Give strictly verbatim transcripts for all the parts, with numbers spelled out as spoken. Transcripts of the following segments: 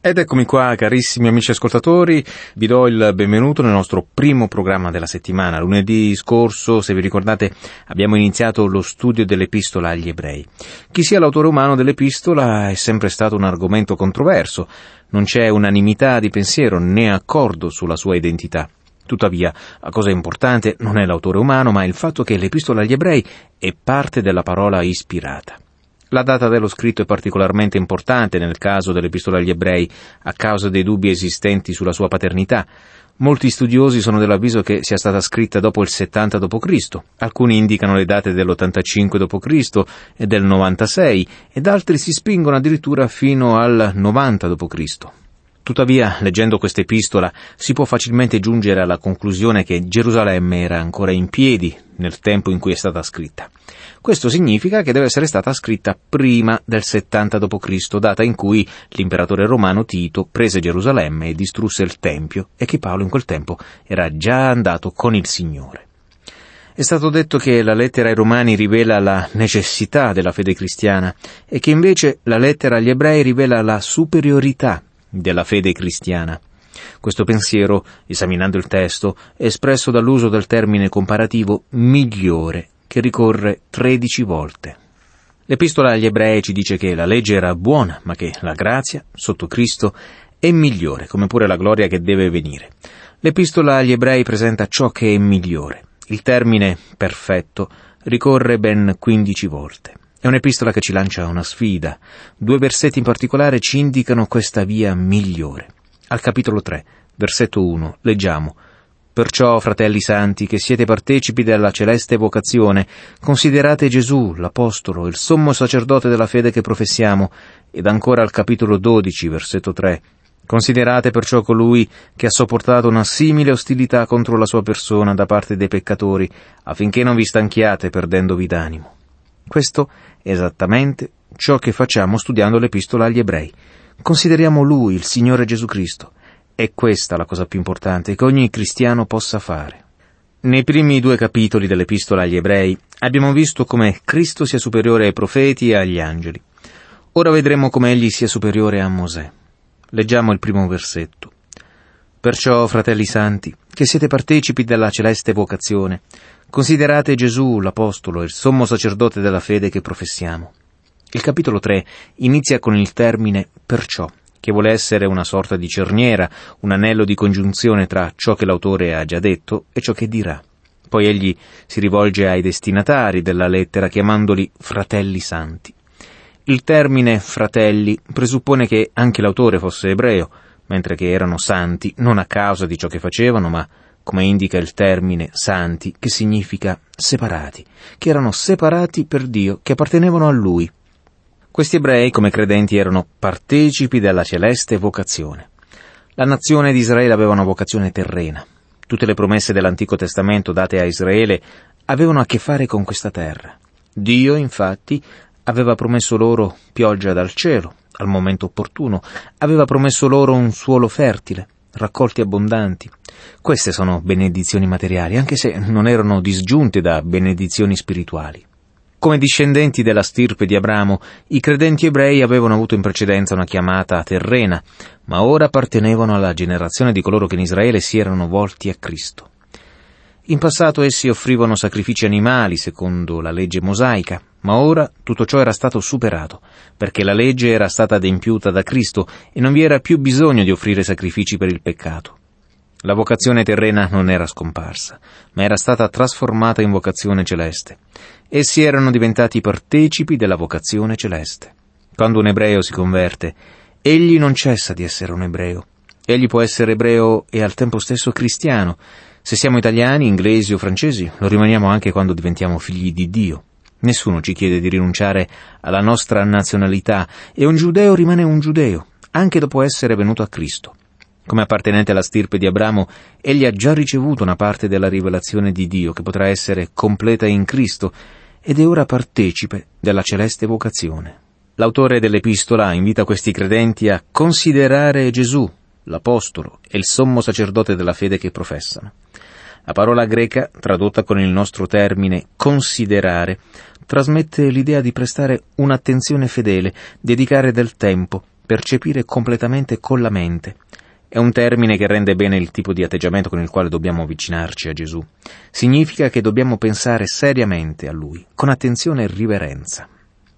Ed eccomi qua, carissimi amici ascoltatori, vi do il benvenuto nel nostro primo programma della settimana. Lunedì scorso, se vi ricordate, abbiamo iniziato lo studio dell'Epistola agli Ebrei. Chi sia l'autore umano dell'Epistola è sempre stato un argomento controverso, non c'è unanimità di pensiero né accordo sulla sua identità. Tuttavia, la cosa importante non è l'autore umano, ma il fatto che l'Epistola agli Ebrei è parte della parola ispirata. La data dello scritto è particolarmente importante nel caso dell'Epistola agli Ebrei, a causa dei dubbi esistenti sulla sua paternità. Molti studiosi sono dell'avviso che sia stata scritta dopo il settanta dopo Cristo Alcuni indicano le date dell'ottantacinque dopo Cristo e del novantasei, ed altri si spingono addirittura fino al novanta dopo Cristo Tuttavia, leggendo questa epistola, si può facilmente giungere alla conclusione che Gerusalemme era ancora in piedi nel tempo in cui è stata scritta. Questo significa che deve essere stata scritta prima del settanta dopo Cristo data in cui l'imperatore romano Tito prese Gerusalemme e distrusse il Tempio, e che Paolo in quel tempo era già andato con il Signore. È stato detto che la lettera ai Romani rivela la necessità della fede cristiana e che invece la lettera agli Ebrei rivela la superiorità della fede cristiana. Questo pensiero, esaminando il testo, è espresso dall'uso del termine comparativo migliore, che ricorre tredici volte. L'Epistola agli Ebrei ci dice che la legge era buona, ma che la grazia, sotto Cristo, è migliore, come pure la gloria che deve venire. L'Epistola agli Ebrei presenta ciò che è migliore. Il termine perfetto ricorre ben quindici volte. È un'epistola che ci lancia una sfida. Due versetti in particolare ci indicano questa via migliore. Al capitolo tre, versetto uno, leggiamo: «Perciò, fratelli santi, che siete partecipi della celeste vocazione, considerate Gesù, l'Apostolo, il sommo sacerdote della fede che professiamo». Ed ancora al capitolo dodici, versetto tre, «Considerate perciò colui che ha sopportato una simile ostilità contro la sua persona da parte dei peccatori, affinché non vi stanchiate perdendovi d'animo». Questo è esattamente ciò che facciamo studiando l'Epistola agli Ebrei. Consideriamo Lui, il Signore Gesù Cristo. È questa la cosa più importante che ogni cristiano possa fare. Nei primi due capitoli dell'Epistola agli Ebrei abbiamo visto come Cristo sia superiore ai profeti e agli angeli. Ora vedremo come Egli sia superiore a Mosè. Leggiamo il primo versetto. «Perciò, fratelli santi, che siete partecipi della celeste vocazione, considerate Gesù, l'Apostolo, il sommo sacerdote della fede che professiamo». Il capitolo tre inizia con il termine «perciò», che vuole essere una sorta di cerniera, un anello di congiunzione tra ciò che l'autore ha già detto e ciò che dirà. Poi egli si rivolge ai destinatari della lettera chiamandoli fratelli santi. Il termine fratelli presuppone che anche l'autore fosse ebreo, mentre che erano santi non a causa di ciò che facevano, ma come indica il termine santi, che significa separati, che erano separati per Dio, che appartenevano a Lui. Questi ebrei, come credenti, erano partecipi della celeste vocazione. La nazione di Israele aveva una vocazione terrena. Tutte le promesse dell'Antico Testamento date a Israele avevano a che fare con questa terra. Dio, infatti, aveva promesso loro pioggia dal cielo, al momento opportuno, aveva promesso loro un suolo fertile, raccolti abbondanti. Queste sono benedizioni materiali, anche se non erano disgiunte da benedizioni spirituali. Come discendenti della stirpe di Abramo, i credenti ebrei avevano avuto in precedenza una chiamata terrena, ma ora appartenevano alla generazione di coloro che in Israele si erano volti a Cristo. In passato essi offrivano sacrifici animali secondo la legge mosaica, ma ora tutto ciò era stato superato, perché la legge era stata adempiuta da Cristo e non vi era più bisogno di offrire sacrifici per il peccato. La vocazione terrena non era scomparsa, ma era stata trasformata in vocazione celeste. Essi erano diventati partecipi della vocazione celeste. Quando un ebreo si converte, egli non cessa di essere un ebreo. Egli può essere ebreo e al tempo stesso cristiano. Se siamo italiani, inglesi o francesi, lo rimaniamo anche quando diventiamo figli di Dio. Nessuno ci chiede di rinunciare alla nostra nazionalità e un giudeo rimane un giudeo, anche dopo essere venuto a Cristo. Come appartenente alla stirpe di Abramo, egli ha già ricevuto una parte della rivelazione di Dio che potrà essere completa in Cristo ed è ora partecipe della celeste vocazione. L'autore dell'epistola invita questi credenti a considerare Gesù, l'Apostolo e il sommo sacerdote della fede che professano. La parola greca, tradotta con il nostro termine considerare, trasmette l'idea di prestare un'attenzione fedele, dedicare del tempo, percepire completamente con la mente. È un termine che rende bene il tipo di atteggiamento con il quale dobbiamo avvicinarci a Gesù. Significa che dobbiamo pensare seriamente a Lui, con attenzione e riverenza.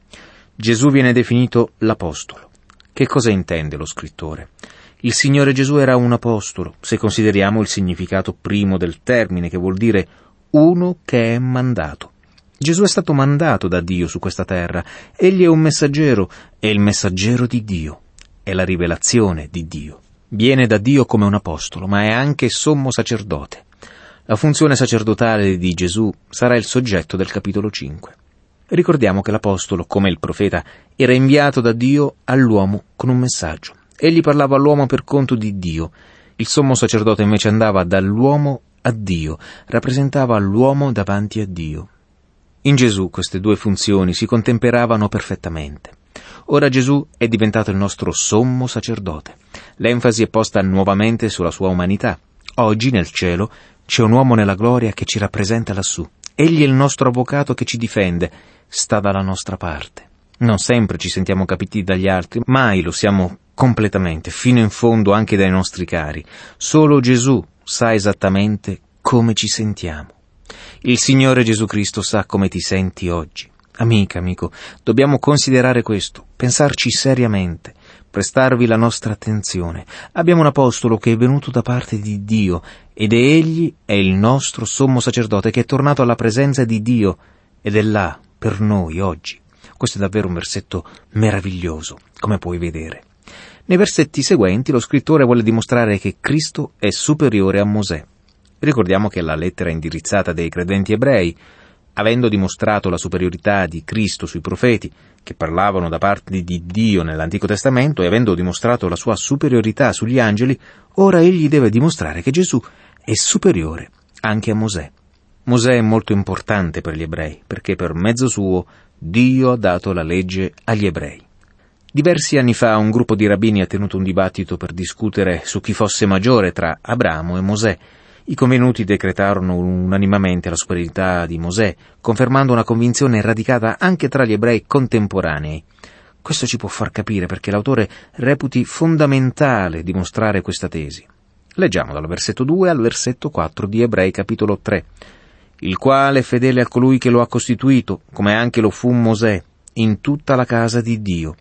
Gesù viene definito l'Apostolo. Che cosa intende lo scrittore? Il Signore Gesù era un apostolo, se consideriamo il significato primo del termine, che vuol dire uno che è mandato. Gesù è stato mandato da Dio su questa terra. Egli è un messaggero, è il messaggero di Dio, è la rivelazione di Dio. Viene da Dio come un apostolo, ma è anche sommo sacerdote. La funzione sacerdotale di Gesù sarà il soggetto del capitolo cinque. Ricordiamo che l'apostolo, come il profeta, era inviato da Dio all'uomo con un messaggio. Egli parlava all'uomo per conto di Dio. Il sommo sacerdote invece andava dall'uomo a Dio, rappresentava l'uomo davanti a Dio. In Gesù queste due funzioni si contemperavano perfettamente. Ora Gesù è diventato il nostro sommo sacerdote. L'enfasi è posta nuovamente sulla sua umanità. Oggi nel cielo c'è un uomo nella gloria che ci rappresenta lassù. Egli è il nostro avvocato che ci difende, sta dalla nostra parte. Non sempre ci sentiamo capiti dagli altri, mai lo siamo completamente, fino in fondo anche dai nostri cari. Solo Gesù sa esattamente come ci sentiamo. Il Signore Gesù Cristo sa come ti senti oggi. Amica, amico, dobbiamo considerare questo, pensarci seriamente, prestarvi la nostra attenzione. Abbiamo un apostolo che è venuto da parte di Dio ed egli è il nostro sommo sacerdote che è tornato alla presenza di Dio ed è là per noi oggi. Questo è davvero un versetto meraviglioso, come puoi vedere. Nei versetti seguenti lo scrittore vuole dimostrare che Cristo è superiore a Mosè. Ricordiamo che la lettera è indirizzata dai credenti ebrei. Avendo dimostrato la superiorità di Cristo sui profeti, che parlavano da parte di Dio nell'Antico Testamento, e avendo dimostrato la sua superiorità sugli angeli, ora egli deve dimostrare che Gesù è superiore anche a Mosè. Mosè è molto importante per gli ebrei, perché per mezzo suo Dio ha dato la legge agli ebrei. Diversi anni fa un gruppo di rabbini ha tenuto un dibattito per discutere su chi fosse maggiore tra Abramo e Mosè. I convenuti decretarono unanimemente la superiorità di Mosè, confermando una convinzione radicata anche tra gli ebrei contemporanei. Questo ci può far capire perché l'autore reputi fondamentale dimostrare questa tesi. Leggiamo dal versetto due al versetto quattro di Ebrei capitolo tre. Il quale è fedele a colui che lo ha costituito, come anche lo fu Mosè, in tutta la casa di Dio.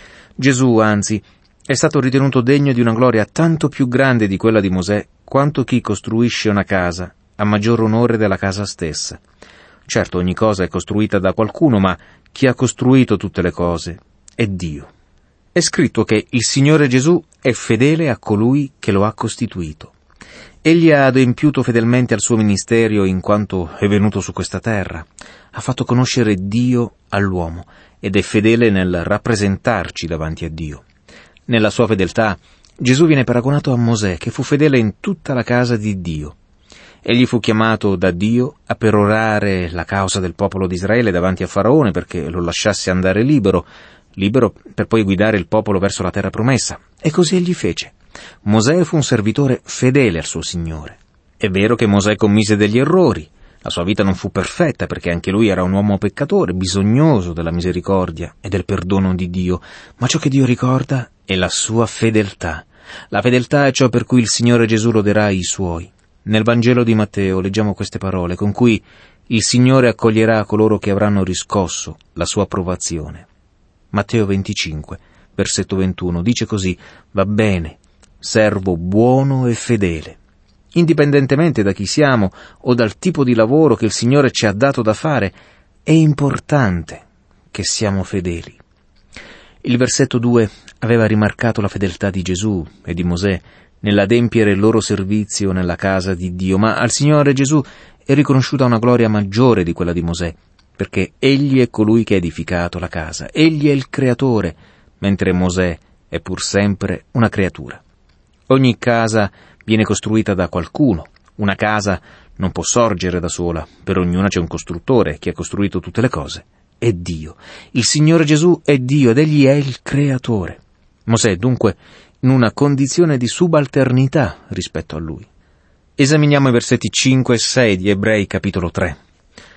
Gesù, anzi, è stato ritenuto degno di una gloria tanto più grande di quella di Mosè, quanto chi costruisce una casa ha maggior onore della casa stessa. Certo, ogni cosa è costruita da qualcuno, ma chi ha costruito tutte le cose è Dio. È scritto che il Signore Gesù è fedele a colui che lo ha costituito. Egli ha adempiuto fedelmente al suo ministero in quanto è venuto su questa terra. Ha fatto conoscere Dio all'uomo ed è fedele nel rappresentarci davanti a Dio. Nella sua fedeltà Gesù viene paragonato a Mosè, che fu fedele in tutta la casa di Dio. Egli fu chiamato da Dio a perorare la causa del popolo di Israele davanti a Faraone perché lo lasciasse andare libero, libero per poi guidare il popolo verso la terra promessa. E così egli fece. Mosè fu un servitore fedele al suo Signore. È vero che Mosè commise degli errori. La sua vita non fu perfetta perché anche lui era un uomo peccatore, bisognoso della misericordia e del perdono di Dio, ma ciò che Dio ricorda è la sua fedeltà. La fedeltà è ciò per cui il Signore Gesù loderà i suoi. Nel Vangelo di Matteo leggiamo queste parole con cui il Signore accoglierà coloro che avranno riscosso la sua approvazione. Matteo venticinque, versetto ventuno, dice così: va bene, servo buono e fedele. Indipendentemente da chi siamo o dal tipo di lavoro che il Signore ci ha dato da fare, è importante che siamo fedeli. Il versetto due aveva rimarcato la fedeltà di Gesù e di Mosè nell'adempiere il loro servizio nella casa di Dio, ma al Signore Gesù è riconosciuta una gloria maggiore di quella di Mosè, perché egli è colui che ha edificato la casa, egli è il creatore, mentre Mosè è pur sempre una creatura. Ogni casa viene costruita da qualcuno. Una casa non può sorgere da sola, per ognuna c'è un costruttore che ha costruito tutte le cose. È Dio. Il Signore Gesù è Dio ed egli è il creatore. Mosè dunque in una condizione di subalternità rispetto a lui. Esaminiamo i versetti cinque e sei di Ebrei capitolo tre.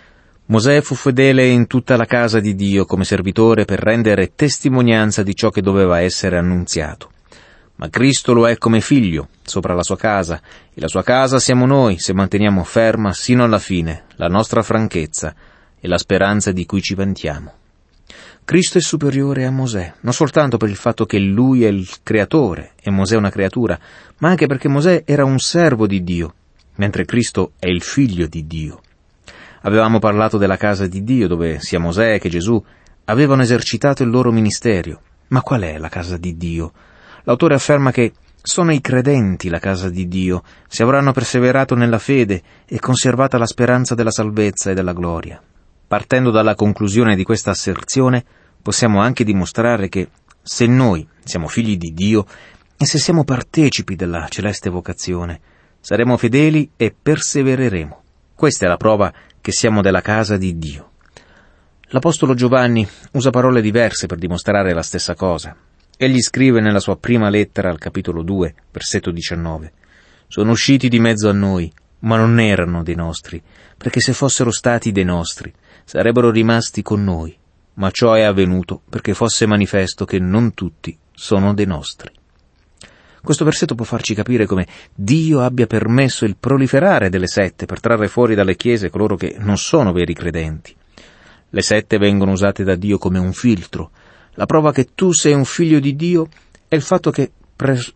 Mosè fu fedele in tutta la casa di Dio come servitore per rendere testimonianza di ciò che doveva essere annunziato. Ma Cristo lo è come figlio sopra la sua casa, e la sua casa siamo noi se manteniamo ferma sino alla fine la nostra franchezza e la speranza di cui ci vantiamo. Cristo è superiore a Mosè, non soltanto per il fatto che lui è il creatore e Mosè è una creatura, ma anche perché Mosè era un servo di Dio, mentre Cristo è il figlio di Dio. Avevamo parlato della casa di Dio, dove sia Mosè che Gesù avevano esercitato il loro ministero. Ma qual è la casa di Dio? L'autore afferma che sono i credenti la casa di Dio, se avranno perseverato nella fede e conservata la speranza della salvezza e della gloria. Partendo dalla conclusione di questa asserzione, possiamo anche dimostrare che se noi siamo figli di Dio e se siamo partecipi della celeste vocazione, saremo fedeli e persevereremo. Questa è la prova che siamo della casa di Dio. L'Apostolo Giovanni usa parole diverse per dimostrare la stessa cosa. Egli scrive nella sua prima lettera al capitolo due, versetto diciannove: «Sono usciti di mezzo a noi, ma non erano dei nostri, perché se fossero stati dei nostri, sarebbero rimasti con noi, ma ciò è avvenuto perché fosse manifesto che non tutti sono dei nostri». Questo versetto può farci capire come Dio abbia permesso il proliferare delle sette per trarre fuori dalle chiese coloro che non sono veri credenti. Le sette vengono usate da Dio come un filtro. La prova che tu sei un figlio di Dio è il fatto che pres-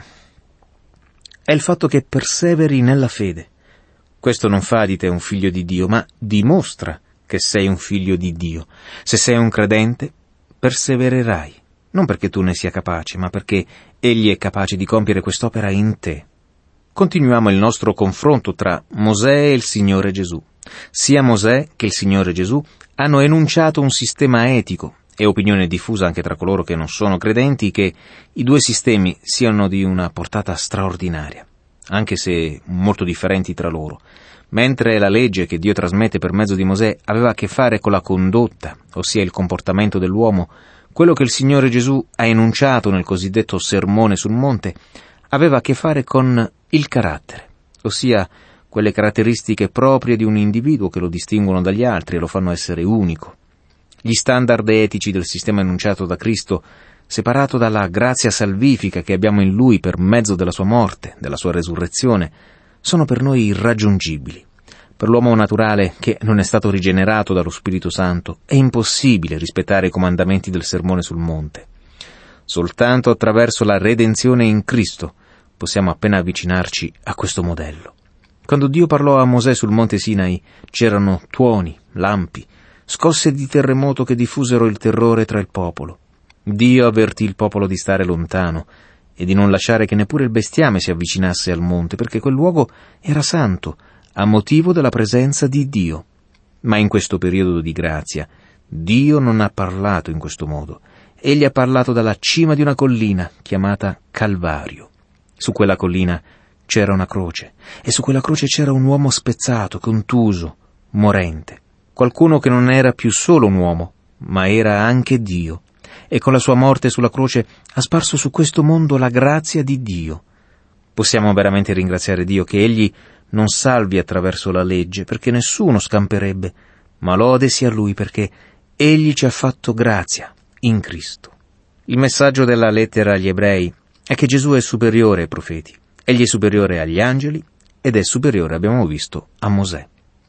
è il fatto che perseveri nella fede. Questo non fa di te un figlio di Dio, ma dimostra che sei un figlio di Dio. Se sei un credente, persevererai, non perché tu ne sia capace, ma perché Egli è capace di compiere quest'opera in te. Continuiamo il nostro confronto tra Mosè e il Signore Gesù. Sia Mosè che il Signore Gesù hanno enunciato un sistema etico. È opinione diffusa anche tra coloro che non sono credenti che i due sistemi siano di una portata straordinaria, anche se molto differenti tra loro. Mentre la legge che Dio trasmette per mezzo di Mosè aveva a che fare con la condotta, ossia il comportamento dell'uomo, quello che il Signore Gesù ha enunciato nel cosiddetto Sermone sul Monte aveva a che fare con il carattere, ossia quelle caratteristiche proprie di un individuo che lo distinguono dagli altri e lo fanno essere unico. Gli standard etici del sistema enunciato da Cristo, separato dalla grazia salvifica che abbiamo in Lui per mezzo della sua morte, della sua resurrezione, sono per noi irraggiungibili. Per l'uomo naturale che non è stato rigenerato dallo Spirito Santo è impossibile rispettare i comandamenti del Sermone sul Monte. Soltanto attraverso la redenzione in Cristo possiamo appena avvicinarci a questo modello. Quando Dio parlò a Mosè sul Monte Sinai c'erano tuoni, lampi, scosse di terremoto che diffusero il terrore tra il popolo. Dio avvertì il popolo di stare lontano e di non lasciare che neppure il bestiame si avvicinasse al monte, perché quel luogo era santo, a motivo della presenza di Dio. Ma in questo periodo di grazia, Dio non ha parlato in questo modo. Egli ha parlato dalla cima di una collina chiamata Calvario. Su quella collina c'era una croce, e su quella croce c'era un uomo spezzato, contuso, morente. Qualcuno che non era più solo un uomo, ma era anche Dio. E con la sua morte sulla croce ha sparso su questo mondo la grazia di Dio. Possiamo veramente ringraziare Dio che Egli non salvi attraverso la legge, perché nessuno scamperebbe, ma lode sia Lui perché Egli ci ha fatto grazia in Cristo. Il messaggio della lettera agli Ebrei è che Gesù è superiore ai profeti, Egli è superiore agli angeli ed è superiore, abbiamo visto, a Mosè.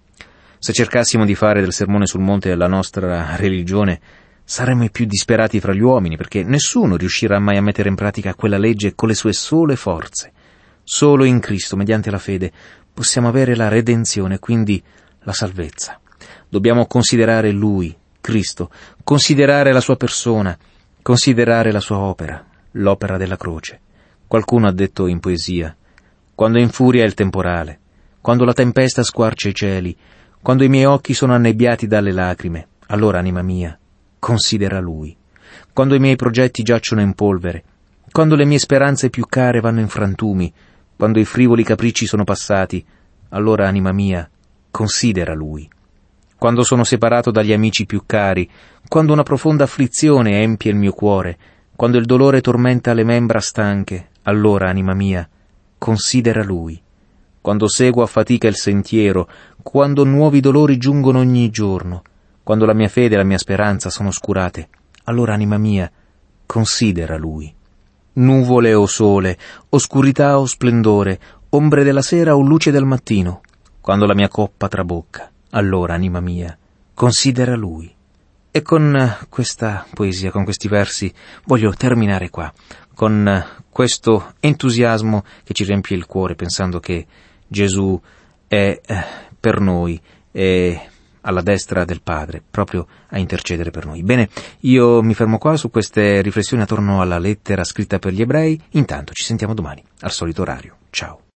Se cercassimo di fare del Sermone sul Monte la nostra religione, saremmo i più disperati fra gli uomini, perché nessuno riuscirà mai a mettere in pratica quella legge con le sue sole forze. Solo in Cristo, mediante la fede, possiamo avere la redenzione, quindi la salvezza. Dobbiamo considerare Lui, Cristo, considerare la sua persona, considerare la sua opera, l'opera della croce. Qualcuno ha detto in poesia: quando infuria il temporale, quando la tempesta squarcia i cieli, quando i miei occhi sono annebbiati dalle lacrime, allora, anima mia, considera Lui. Quando i miei progetti giacciono in polvere, quando le mie speranze più care vanno in frantumi, quando i frivoli capricci sono passati, allora, anima mia, considera Lui. Quando sono separato dagli amici più cari, quando una profonda afflizione empie il mio cuore, quando il dolore tormenta le membra stanche, allora, anima mia, considera Lui. quando seguo a fatica il sentiero, quando nuovi dolori giungono ogni giorno, quando la mia fede e la mia speranza sono oscurate, allora, anima mia, considera Lui. Nuvole o sole, oscurità o splendore, ombre della sera o luce del mattino, quando la mia coppa trabocca, allora, anima mia, considera Lui. E con questa poesia, con questi versi, voglio terminare qua, con questo entusiasmo che ci riempie il cuore, pensando che Gesù è eh, per noi, è alla destra del Padre, proprio a intercedere per noi. Bene, io mi fermo qua su queste riflessioni attorno alla lettera scritta per gli ebrei. Intanto ci sentiamo domani, al solito orario. Ciao.